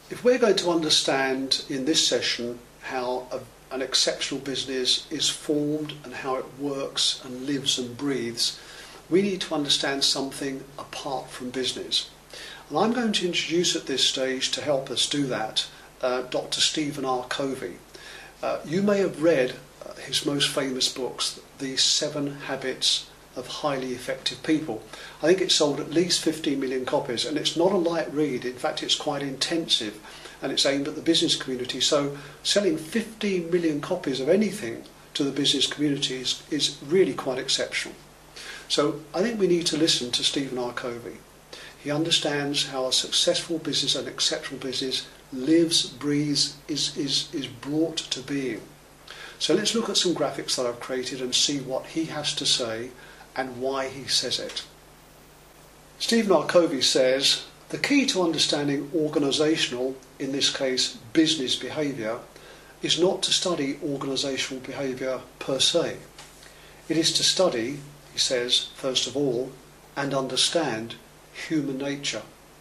If we're going to understand in this session how an exceptional business is formed and how it works and lives and breathes, we need to understand something apart from business. And I'm going to introduce at this stage, to help us do that, Dr. Stephen R. Covey. You may have read his most famous books, The 7 Habits of Highly Effective People. I think it sold at least 15 million copies, and it's not a light read. In fact, it's quite intensive, and it's aimed at the business community. So selling 15 million copies of anything to the business community is really quite exceptional. So I think we need to listen to Stephen R. Covey. He understands how a successful business, an exceptional business, lives, breathes, is brought to being. So let's look at some graphics that I've created and see what he has to say and why he says it. Stephen R. Covey says, the key to understanding organisational, in this case business behaviour, is not to study organisational behaviour per se. It is to study, he says, first of all, and understand human nature.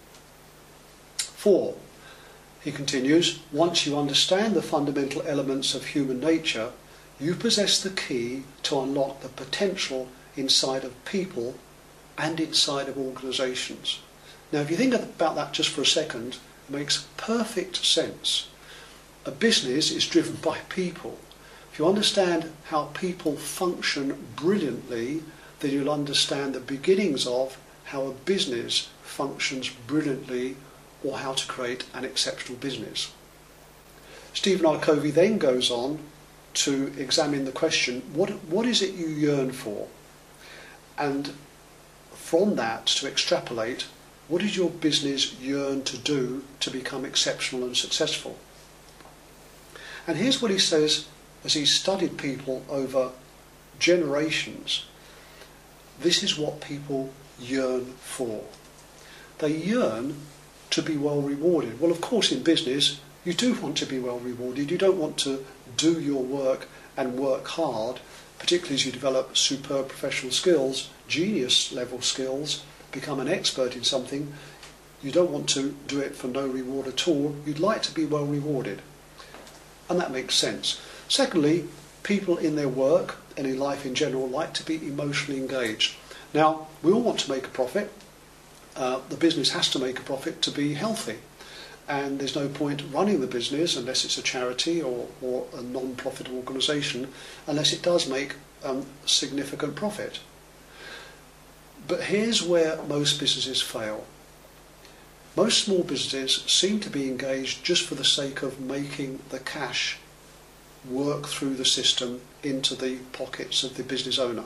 4. He continues, once you understand the fundamental elements of human nature, you possess the key to unlock the potential inside of people and inside of organisations. Now, if you think about that just for a second, it makes perfect sense. A business is driven by people. If you understand how people function brilliantly, then you'll understand the beginnings of how a business functions brilliantly, or how to create an exceptional business. Stephen R. Covey then goes on to examine the question, what is it you yearn for? And from that to extrapolate, what does your business yearn to do to become exceptional and successful? And here's what he says as he's studied people over generations. This is what people yearn for. They yearn to be well rewarded. Well, of course, in business, you do want to be well rewarded. You don't want to do your work and work hard, particularly as you develop superb professional skills, genius level skills, become an expert in something. You don't want to do it for no reward at all. You'd like to be well rewarded. And that makes sense. Secondly, people in their work and in life in general like to be emotionally engaged. Now, we all want to make a profit. The business has to make a profit to be healthy, and there's no point running the business unless it's a charity or a non-profit organisation unless it does make significant profit. But here's where most businesses fail. Most small businesses seem to be engaged just for the sake of making the cash work through the system into the pockets of the business owner.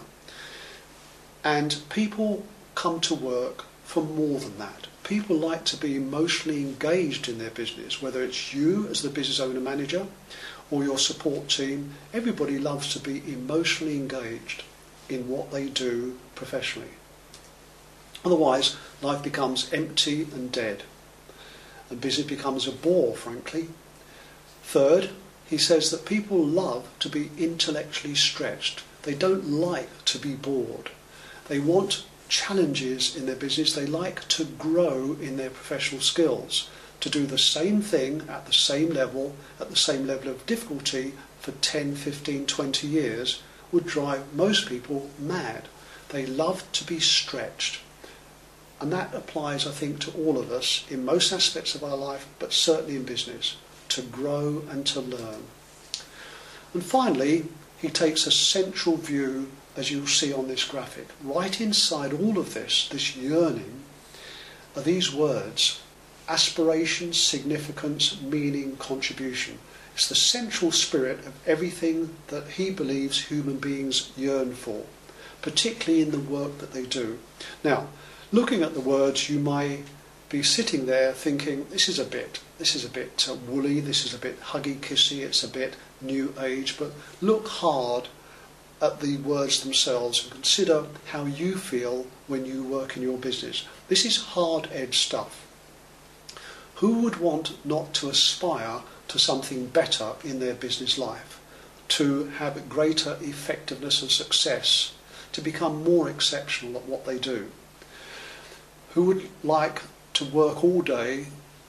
And people come to work for more than that. People like to be emotionally engaged in their business, whether it's you as the business owner manager or your support team. Everybody loves to be emotionally engaged in what they do professionally. Otherwise, life becomes empty and dead, and business becomes a bore, frankly. Third, he says that people love to be intellectually stretched. They don't like to be bored. They want challenges in their business. They like to grow in their professional skills. To do the same thing at the same level of difficulty for 10, 15, 20 years would drive most people mad. They love to be stretched. And that applies, I think, to all of us in most aspects of our life, but certainly in business, to grow and to learn. And finally, he takes a central view, as you'll see on this graphic. Right inside all of this yearning, are these words: aspiration, significance, meaning, contribution. It's the central spirit of everything that he believes human beings yearn for, particularly in the work that they do. Now, looking at the words, you may be sitting there thinking, this is a bit woolly, this is a bit huggy-kissy, it's a bit new age, but look hard at the words themselves and consider how you feel when you work in your business. This is hard-edged stuff. Who would want not to aspire to something better in their business life, to have greater effectiveness and success, to become more exceptional at what they do? Who would like to work all day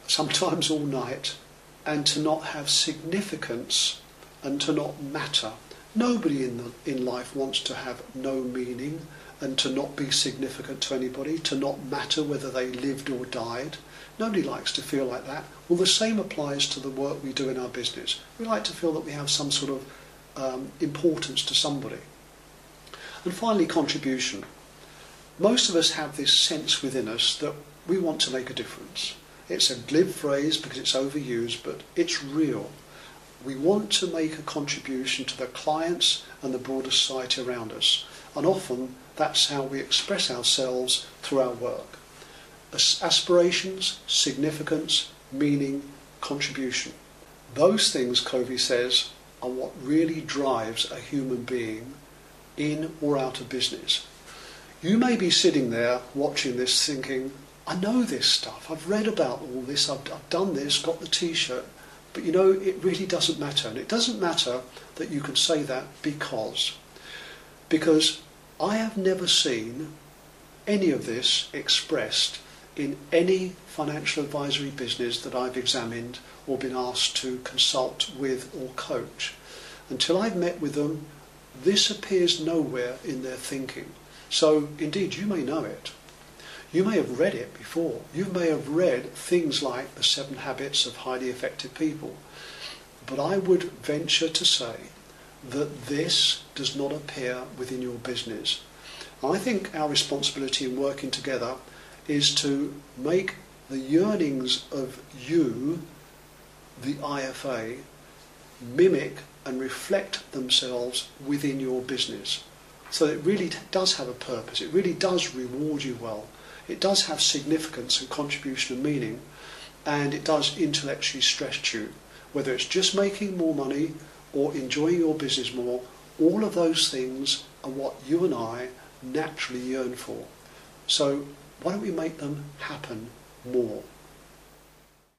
sometimes all night, and to not have significance and to not matter. Nobody in life wants to have no meaning and to not be significant to anybody, to not matter whether they lived or died. Nobody likes to feel like that. Well, the same applies to the work we do in our business. We like to feel that we have some sort of importance to somebody. And finally, contribution. Most of us have this sense within us that we want to make a difference. It's a glib phrase because it's overused, but it's real. We want to make a contribution to the clients and the broader society around us. And often that's how we express ourselves through our work. Aspirations, significance, meaning, contribution. Those things, Covey says, are what really drives a human being in or out of business. You may be sitting there watching this thinking, I know this stuff, I've read about all this, I've done this, got the t-shirt, but you know, it really doesn't matter. And it doesn't matter that you can say that because I have never seen any of this expressed in any financial advisory business that I've examined or been asked to consult with or coach. Until I've met with them, this appears nowhere in their thinking. So indeed, you may know it. You may have read it before. You may have read things like The 7 Habits of Highly Effective People. But I would venture to say that this does not appear within your business. I think our responsibility in working together is to make the yearnings of you, the IFA, mimic and reflect themselves within your business. So it really does have a purpose. It really does reward you well. It does have significance and contribution and meaning, and it does intellectually stretch you. Whether it's just making more money or enjoying your business more, all of those things are what you and I naturally yearn for. So why don't we make them happen more?